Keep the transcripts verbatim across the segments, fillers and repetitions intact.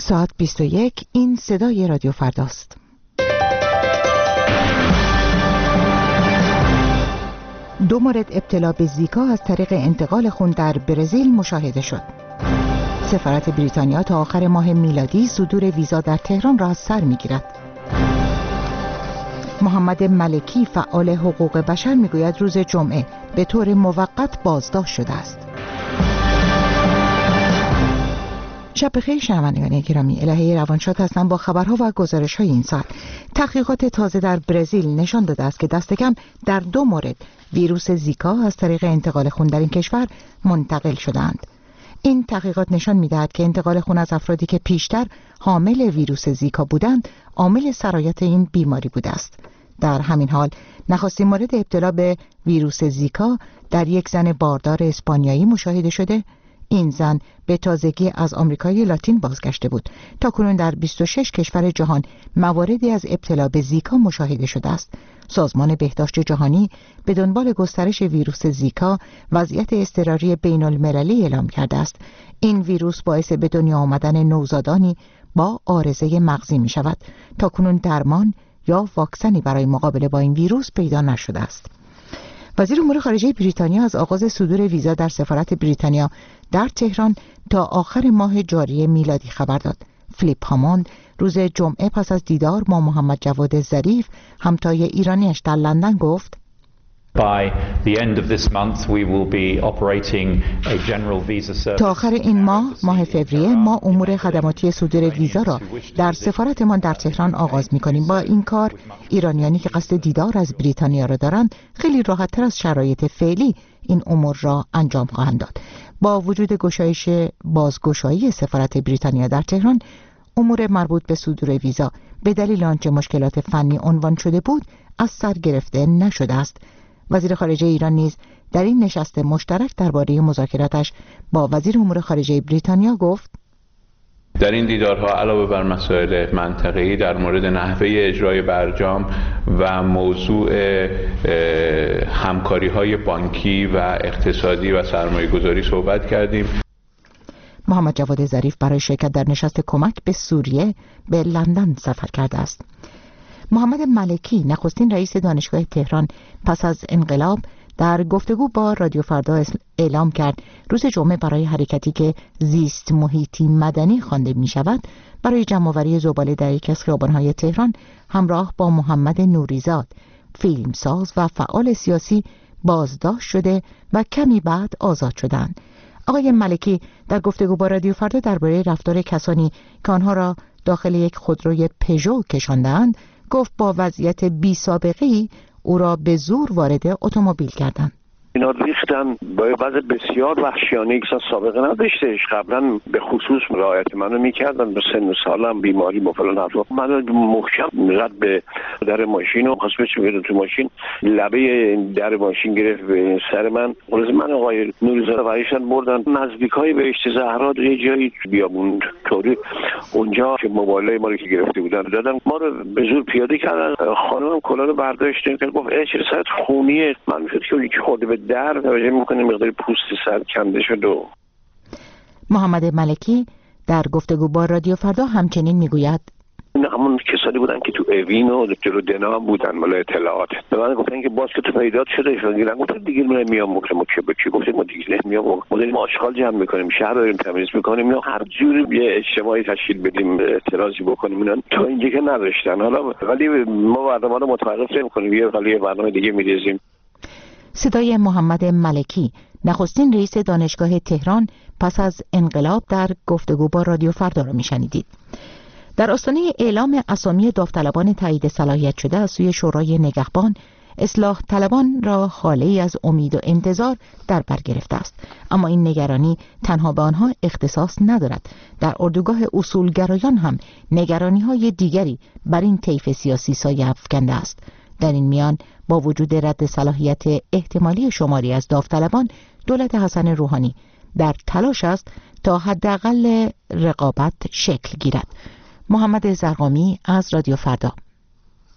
ساعت بیست و یک. این صدای رادیو فرداست. دو مورد ابتلا به زیکا از طریق انتقال خون در برزیل مشاهده شد. سفارت بریتانیا تا آخر ماه میلادی صدور ویزا در تهران را از سر می‌گیرد. محمد ملکی فعال حقوق بشر میگوید روز جمعه به طور موقت بازداشت شده است. شب بخیر شنوندگان گرامی، الهه روانشاد هستم با خبرها و گزارش‌های این ساعت. تحقیقات تازه در برزیل نشان داده است که دست کم در دو مورد ویروس زیکا از طریق انتقال خون در این کشور منتقل شدند. این تحقیقات نشان می‌دهد که انتقال خون از افرادی که پیشتر حامل ویروس زیکا بودند عامل سرایت این بیماری بوده است. در همین حال نخستین مورد ابتلا به ویروس زیکا در یک زن باردار اسپانیایی مشاهده شده. این زن به تازگی از آمریکای لاتین بازگشته بود. تاکنون در بیست و شش کشور جهان مواردی از ابتلا به زیکا مشاهده شده است. سازمان بهداشت جهانی به دنبال گسترش ویروس زیکا وضعیت اضطراری بین المللی اعلام کرده است. این ویروس باعث به دنیا آمدن نوزادانی با عارضه مغزی می شود. تاکنون درمان یا واکسنی برای مقابله با این ویروس پیدا نشده است. وزیر امور خارجه بریتانیا از آغاز صدور ویزا در سفارت بریتانیا در تهران تا آخر ماه جاری میلادی خبر داد. فلیپ هاموند روز جمعه پس از دیدار با محمد جواد ظریف همتای ایرانیش در لندن گفت By the end of this month we will be operating a general visa service. تا آخر این ماه ماه فوریه ما امور خدماتی صدور ویزا را در سفارتمان در تهران آغاز می‌کنیم. با این کار ایرانیانی که قصد دیدار از بریتانیا را دارند خیلی راحت‌تر از شرایط فعلی این امور را انجام خواهند داد. با وجود گشایش بازگشایی سفارت بریتانیا در تهران، امور مربوط به صدور ویزا به دلیل آنچه مشکلات فنی عنوان شده بود از سر گرفته نشده است. وزیر خارجه ایران نیز در این نشست مشترک درباره مذاکراتش با وزیر امور خارجه بریتانیا گفت در این دیدارها علاوه بر مسائل منطقه‌ای در مورد نحوه اجرای برجام و موضوع همکاری‌های بانکی و اقتصادی و سرمایه‌گذاری صحبت کردیم. محمد جواد ظریف برای شرکت در نشست کمک به سوریه به لندن سفر کرده است. محمد ملکی نخستین رئیس دانشگاه تهران پس از انقلاب در گفتگو با رادیو فردا اعلام کرد روز جمعه برای حرکتی که زیست محیطی مدنی خوانده می شود برای جمع‌آوری زباله در یک از خیابان‌های تهران همراه با محمد نوریزاد فیلمساز و فعال سیاسی بازداشت شده و کمی بعد آزاد شدند. آقای ملکی در گفتگو با رادیو فردا درباره رفتار کسانی که آنها را داخل یک خودروی پژو کشاندند گفت با وضعیت بی سابقه‌ای او را به زور وارد اتومبیل کردند. اینا ریختن با وضع بسیار وحشیانه که سابقه نداشتهش. قبلا به خصوص رعایت منو میکردن، به سن و سالم بیماری و فلان حرفا. من محکم رد به در ماشین و خواست بچه بیرون تو ماشین، لبه در ماشین گرفت به سر من. خلاص من آقای نوریزاده برایشان بردن نزدیکای بهشت زهرا یه جایی بیابون طوری، اونجا که موبایلای ما رو که گرفته بودن دادن، ما رو به زور پیاده کردن. خانمم کلا رو برداشت که گفت ای چه ساعت خونیه. من میگم که یکی خورده به در توجه میکنه مقدار پوست سر کنده شد. و محمد ملکی در گفتگو با رادیو فردا همچنین میگوید همون کسانی بودن که تو اوین و جلو دنا بودن مال اطلاعات به من گفتن که باز که تو پیدات شده شد گیرن. گفتن دیگه من میام مکرم که به کی گفتم ما دیگه نمیام، ما داریم آشغال جمع میکنیم، شهر رو داریم تمیز میکنیم، یا هر جوری یه اجتماعی تشکیل بدیم اعتراضی بکنیم. اینا تو اینجا که نداشتن. حالا ولی ما برنامه رو متوقف نمی‌کنیم، یه ولی برنامه دیگه میریزیم. صدای محمد ملکی نخستین رئیس دانشگاه تهران پس از انقلاب در گفتگو با رادیو فردا را میشنیدید. در آستانه اعلام اسامی داوطلبان تایید صلاحیت شده از سوی شورای نگهبان، اصلاح طلبان را حاله‌ای از امید و انتظار در بر گرفته است. اما این نگرانی تنها به آنها اختصاص ندارد. در اردوگاه اصولگرایان هم نگرانی‌های دیگری بر این طیف سیاسی سایه افکنده است. در این میان با وجود رد صلاحیت احتمالی شماری از داوطلبان، دولت حسن روحانی در تلاش است تا حداقل رقابت شکل گیرد. محمد زرقامی از رادیو فردا.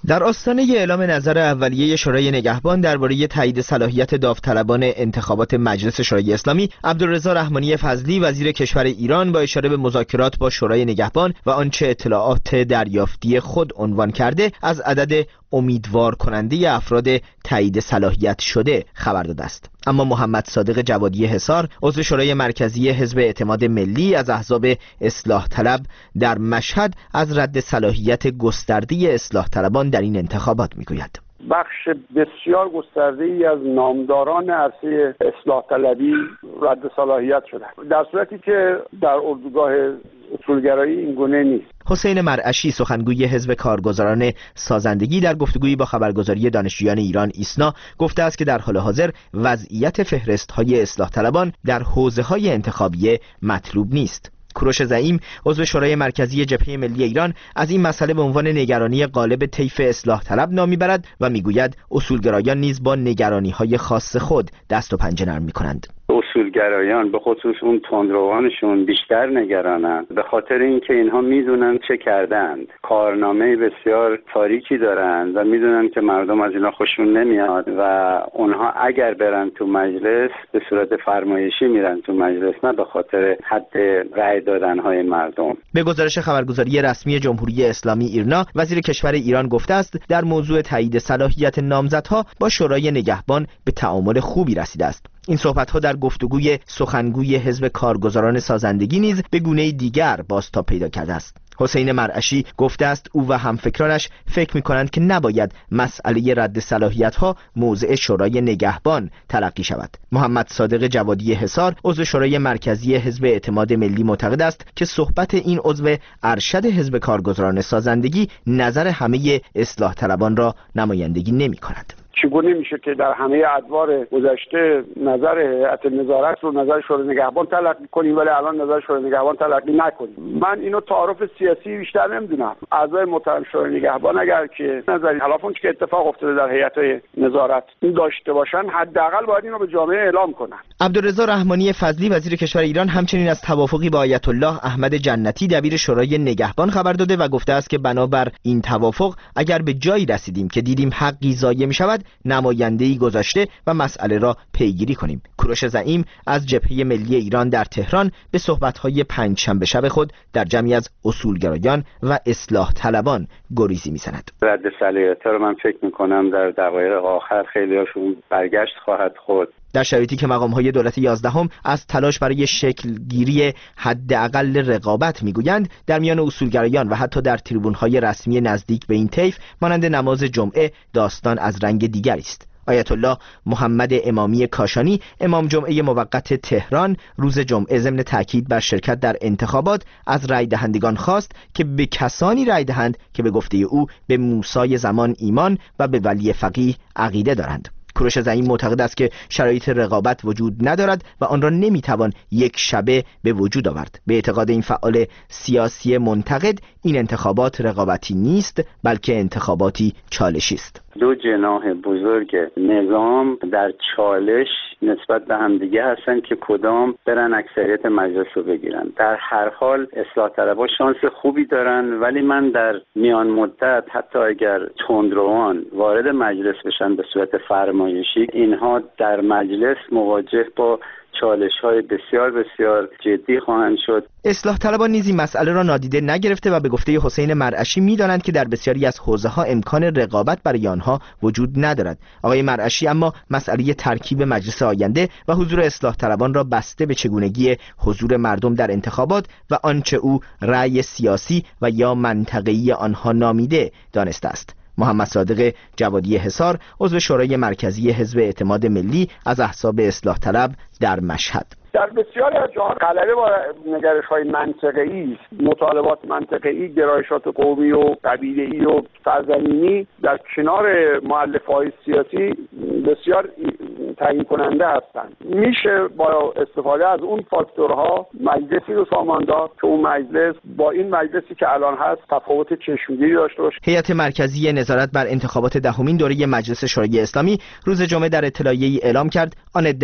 در آستانه اعلام نظر اولیه شورای نگهبان درباره تایید صلاحیت داوطلبان انتخابات مجلس شورای اسلامی، عبدالرضا رحمانی فضلی وزیر کشور ایران با اشاره به مذاکرات با شورای نگهبان و آنچه اطلاعات دریافتی خود عنوان کرده از عدد امیدوار کننده افراد تایید صلاحیت شده خبر داده است. اما محمد صادق جوادی حصار عضو شورای مرکزی حزب اعتماد ملی از احزاب اصلاح طلب در مشهد از رد صلاحیت گسترده اصلاح طلبان در این انتخابات میگوید. بخش بسیار گسترده‌ای از نامداران عرصه اصلاح طلبی رد صلاحیت شدند، در صورتی که در اردوگاه اصولگرایی این گونه نیست. حسین مرعشی سخنگوی حزب کارگزاران سازندگی در گفتگویی با خبرگزاری دانشجویان ایران ایسنا گفته است که در حال حاضر وضعیت فهرست‌های اصلاح طلبان در حوزه‌های انتخابی مطلوب نیست. کوروش زعیم عضو شورای مرکزی جبهه ملی ایران از این مسئله به عنوان نگرانی غالب طیف اصلاح طلب نام میبرد و میگوید اصولگرایان نیز با نگرانی‌های خاص خود دست و پنجه نرم می‌کنند. اصولگرایان به خصوص اون تندروانشون بیشتر نگرانند، به خاطر اینکه اینها میدونن چه کردند، کارنامه بسیار تاریکی دارند و میدونن که مردم از اینا خوششون نمیاد و اونها اگر برن تو مجلس به صورت فرمایشی میرن تو مجلس، نه به خاطر حد رأی دادنهای مردم. به گزارش خبرگزاری رسمی جمهوری اسلامی ایرنا، وزیر کشور ایران گفته است در موضوع تایید صلاحیت نامزدها با شورای نگهبان به تعامل خوبی رسیده است. این صحبت‌ها در گفتگوی سخنگوی حزب کارگزاران سازندگی نیز به گونه دیگر بازتاب پیدا کرده است. حسین مرعشی گفته است او و همفکرانش فکر می‌کنند که نباید مسئله رد صلاحیت‌ها موضع شورای نگهبان تلقی شود. محمد صادق جوادی حصار عضو شورای مرکزی حزب اعتماد ملی معتقد است که صحبت این عضو ارشد حزب کارگزاران سازندگی نظر همه اصلاح طلبان را نمایندگی نمی‌کند. چگونه میشه که در همه ادوار گذشته نظر هیئت نظارت رو نظر شورای نگهبان تلقی کنیم ولی الان نظر شورای نگهبان تلقی نکنیم؟ من اینو تعارف سیاسی بیشتر نمیدونم. اعضای محترم شورای نگهبان اگر که نظری خلاف اون که اتفاق افتاده در هیئت نظارت داشته باشن، حداقل باید اینو به جامعه اعلام کنن. عبدالرضا رحمانی فضلی وزیر کشور ایران همچنین از توافقی با آیت الله احمد جنتی دبیر شورای نگهبان خبر داده و گفته است که بنابر این توافق اگر به جایی رسیدیم که دیدیم حقی ضایع می‌شود، نماینده‌ای گذاشته و مسئله را پیگیری کنیم. کوروش زعیم از جبهه ملی ایران در تهران به صحبت‌های پنجشنبه شب خود در جمعی از اصولگرایان و اصلاح طلبان گریزی می‌زند. رد صلاحیت رو من فکر می‌کنم در دقایق آخر خیلی‌هاشون برگشت خواهد خورد. در شرایطی که مقام‌های دولت یازدهم از تلاش برای شکلگیری حداقل رقابت میگویند، در میان اصولگرایان و حتی در تریبون‌های رسمی نزدیک به این طیف مانند نماز جمعه داستان از رنگ دیگری است. آیت الله محمد امامی کاشانی امام جمعه موقت تهران روز جمعه ضمن تاکید بر شرکت در انتخابات از رای دهندگان خواست که به کسانی رای دهند که به گفته او به موسی زمان ایمان و به ولی فقیه عقیده دارند. کوروش زعیم معتقد است که شرایط رقابت وجود ندارد و آن را نمیتوان یک شبه به وجود آورد. به اعتقاد این فعال سیاسی منتقد این انتخابات رقابتی نیست بلکه انتخاباتی چالشی است. دو جناح بزرگ نظام در چالش نسبت به همدیگه هستن که کدام برن اکثریت مجلس رو بگیرن. در هر حال اصلاح طلبها شانس خوبی دارن، ولی من در میان مدت حتی اگر تندروان وارد مجلس بشن به صورت فرمایشی، اینها در مجلس مواجه با چالش‌های بسیار بسیار جدی خواهند شد. اصلاح طلبان نیز این مسئله را نادیده نگرفته و به گفته حسین مرعشی می‌دانند که در بسیاری از حوزه‌ها امکان رقابت برای آنها وجود ندارد. آقای مرعشی اما مسئله ترکیب مجلس آینده و حضور اصلاح طلبان را بسته به چگونگی حضور مردم در انتخابات و آنچه او رأی سیاسی و یا منطقه‌ای آنها نامیده دانسته است. محمد صادق جوادی حصار عضو شورای مرکزی حزب اعتماد ملی از احزاب اصلاح طلب در مشهد: در بسیاری از جاها غلبه با نگرش‌های منطقه‌ای، مطالبات منطقه‌ای، گرایشات قومی و قبیله‌ای و سرزمینی در کنار مؤلفه‌های سیاسی بسیار تعیین کننده هستند. میشه با استفاده از اون فاکتورها مجلسی رو سامان داد که اون مجلس با این مجلسی که الان هست تفاوت چشمگیری داشته باشه. هیئت مرکزی نظارت بر انتخابات دهمین دوره مجلس شورای اسلامی روز جمعه در اطلاعیه‌ای اعلام کرد آن عده از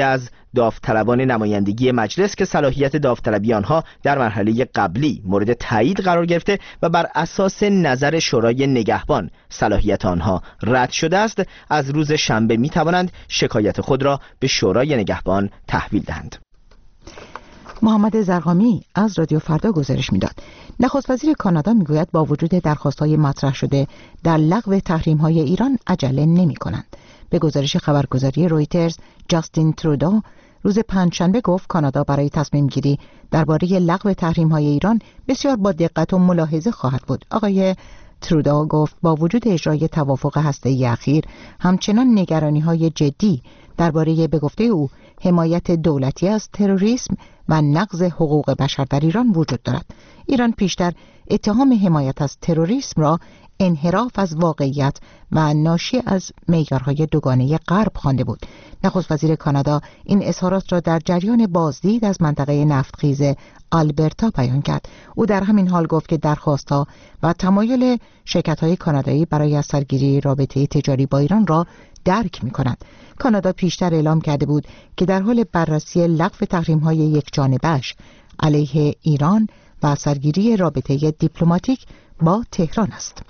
داوطلبان نمایندگی مجلس که صلاحیت داوطلبی آنها در مرحله قبلی مورد تایید قرار گرفته و بر اساس نظر شورای نگهبان صلاحیت آنها رد شده است، از روز شنبه می توانند شکایت خود را به شورای نگهبان تحویل دهند. محمد زرقامی از رادیو فردا گزارش میداد. نخست وزیر کانادا میگوید با وجود درخواست‌های مطرح شده در لغو تحریم‌های ایران عجله نمی‌کنند. به گزارش خبرگزاری رویترز، جاستین ترودو روز پنجشنبه گفت کانادا برای تصمیم گیری درباره لغو تحریم‌های ایران بسیار با دقت و ملاحظه خواهد بود. آقای ترودو گفت با وجود اجرای توافق هسته‌ای اخیر همچنان نگرانی‌های جدی درباره به گفته او حمایت دولتی از تروریسم و نقض حقوق بشر در ایران وجود دارد. ایران پیشتر اتهام حمایت از تروریسم را انحراف از واقعیت و ناشی از معیارهای دوگانه غرب خوانده بود. نخست وزیر کانادا این اظهارات را در جریان بازدید از منطقه نفتخیز آلبرتا بیان کرد. او در همین حال گفت که درخواست‌ها و تمایل شرکت‌های کانادایی برای از سرگیری رابطه تجاری با ایران را درک می‌کند. کانادا پیشتر اعلام کرده بود که در حال بررسی لغو تحریم‌های یکجانبه‌اش علیه ایران و سرگیری رابطه دیپلماتیک با تهران است.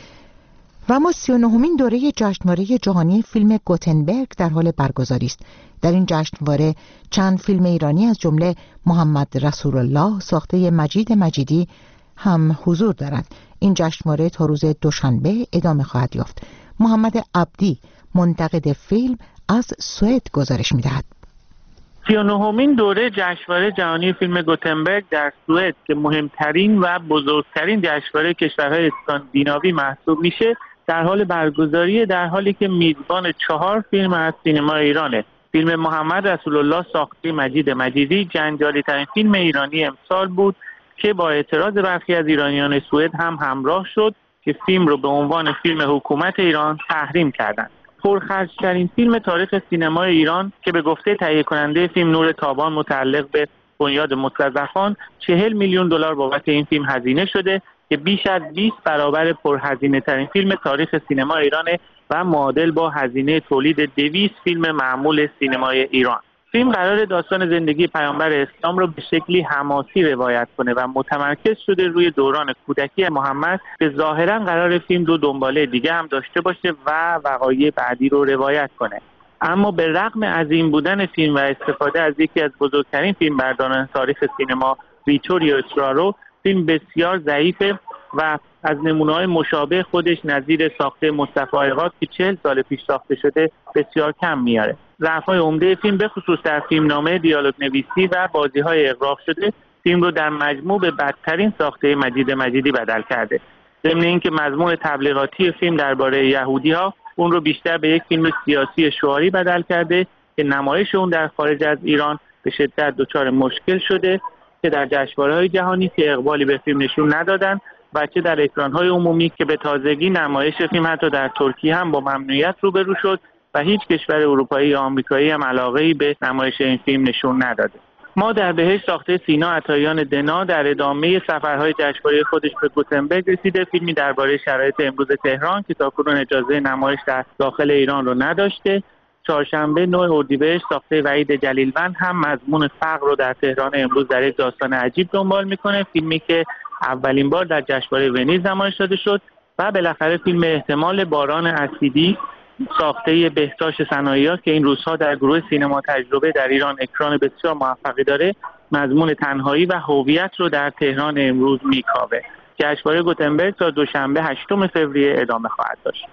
و اما سی و نهمین دوره جشنواره جهانی فیلم گوتنبرگ در حال برگزاری است. در این جشنواره چند فیلم ایرانی از جمله محمد رسول الله ساخته مجید مجیدی هم حضور دارند. این جشنواره تا روز دوشنبه ادامه خواهد یافت. محمد عبدی منتقد فیلم از سوئد گزارش می‌دهد. سی و نهمین دوره جشنواره جهانی فیلم گوتنبرگ در سوئد که مهمترین و بزرگترین جشنواره کشورهای اسکاندیناوی محسوب میشه در حال برگزاری، در حالی که میزبان چهار فیلم از سینما ایرانه. فیلم محمد رسول الله ساخته مجید مجیدی جنجالی ترین فیلم ایرانی امسال بود که با اعتراض برخی از ایرانیان سوئد هم همراه شد که فیلم رو به عنوان فیلم حکومت ایران تحریم کردند. پرخرج‌ترین فیلم تاریخ سینمای ایران که به گفته تهیه کننده فیلم نور تابان متعلق به بنیاد مستضعفان چهل میلیون دلار بابت این فیلم هزینه شده که بیش از بیست برابر پرهزینه ترین فیلم تاریخ سینما ایرانه و معادل با هزینه تولید دویست فیلم معمول سینمای ایران. فیلم قرار داستان زندگی پیامبر اسلام رو به شکلی حماسی روایت کنه و متمرکز شده روی دوران کودکی محمد که ظاهرا قرار فیلم دو دنباله دیگه هم داشته باشه و وقایع بعدی رو روایت کنه. اما به رغم عظیم بودن فیلم و استفاده از یکی از بزرگترین فیلمبرداران تاریخ سینما ویتوریو استرارو، فیلم بسیار ضعیفه و از نمونه‌های مشابه خودش نظیر ساخته مصطفی آقاد که چهل سال پیش ساخته شده بسیار کم میاره. ضعف‌های عمده فیلم به خصوص در فیلمنامه، دیالوگ نویسی و بازی‌های اغراق شده فیلم رو در مجموع به بدترین ساخته مجید مجیدی بدل کرده. ضمن اینکه مضمون تبلیغاتی فیلم درباره یهودی‌ها اون رو بیشتر به یک فیلم سیاسی شعاری بدل کرده که نمایش اون در خارج از ایران به شدت دچار مشکل شده که در جشنواره‌های جهانی که اقبالی به فیلم نشون ندادن و چه در اکران‌های عمومی که به تازگی نمایش فیلم حتی در ترکیه هم با ممنوعیت روبرو شد و هیچ کشور اروپایی یا آمریکایی هم علاقه‌ای به نمایش این فیلم نشون نداده. ما در بهشت ساخته سینا عطایان دنا در ادامه سفرهای جشنواره خودش به گوتنبرگ رسیده. فیلمی درباره شرایط امروز تهران که تاکنون اجازه نمایش در داخل ایران رو نداشته. چهارشنبه نه اردیبهشت ساخته وحید جلیلوند هم مضمون فقر رو در تهران امروز در یک داستان عجیب دنبال میکنه. فیلمی که اولین بار در جشنواره ونیز نمایش داده شد. و بالاخره فیلم احتمال باران اسیدی ساخته بهتاش صنایعی که این روزها در گروه سینما تجربه در ایران اکران بسیار موفقی داره، مضمون تنهایی و هویت رو در تهران امروز میکاوه. جشنواره گوتنبرگ تا دوشنبه هشتم فوریه ادامه خواهد داشت.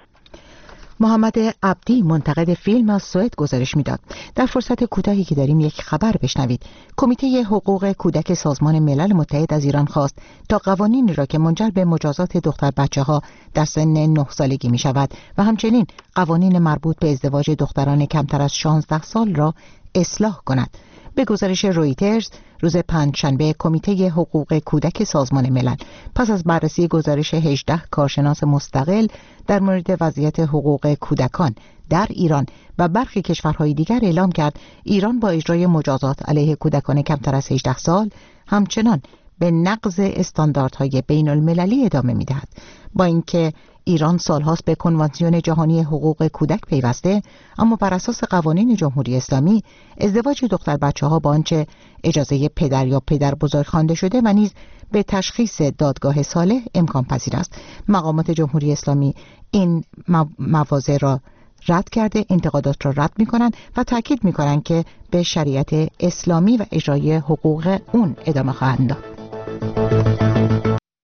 محمد عبدی منتقد فیلم از سوئد گزارش میداد. در فرصت کوتاهی که داریم یک خبر بشنوید. کمیته حقوق کودک سازمان ملل متحد از ایران خواست تا قوانینی را که منجر به مجازات دختر بچه‌ها در سن نه سالگی می شود و همچنین قوانین مربوط به ازدواج دختران کمتر از شانزده سال را اصلاح کند. به گزارش رویترز روز پنجشنبه کمیته حقوق کودک سازمان ملل پس از بررسی گزارش هجده کارشناس مستقل در مورد وضعیت حقوق کودکان در ایران و برخی کشورهای دیگر اعلام کرد ایران با اجرای مجازات علیه کودکان کمتر از هجده سال همچنان به نقض استانداردهای بین المللی ادامه می دهد. با اینکه ایران سالهاست به کنوانسیون جهانی حقوق کودک پیوسته، اما بر اساس قوانین جمهوری اسلامی ازدواج دختر بچه ها با آنچه اجازه پدر یا پدر بزرگ خوانده شده و نیز به تشخیص دادگاه صالح امکان پذیر است. مقامات جمهوری اسلامی این مواضع را رد کرده، انتقادات را رد می کنند و تاکید می کنند که به شریعت اسلامی و اجرای حقوق اون ادامه خواهند داد.